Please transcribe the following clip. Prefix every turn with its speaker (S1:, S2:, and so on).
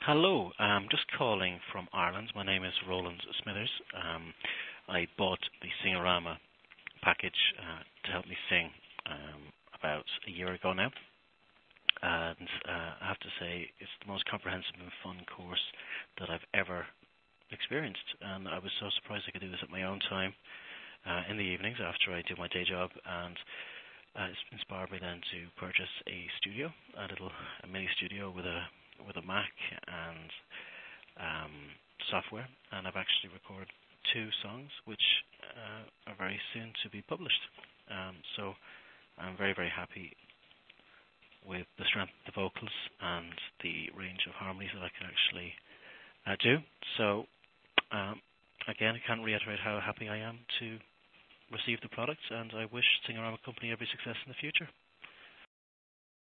S1: Hello, I'm just calling from Ireland. My name is Roland Smithers. I bought the Singorama package to help me sing about a year ago now. And I have to say, it's the most comprehensive and fun course that I've ever experienced. And I was so surprised I could do this at my own time in the evenings after I do my day job. And it's inspired me then to purchase a studio, a mini studio with a Mac and software, and I've actually recorded 2 songs which are very soon to be published. So I'm very, very happy with the strength of the vocals and the range of harmonies that I can actually do. So again, I can't reiterate how happy I am to receive the product, and I wish Singorama Company every success in the future.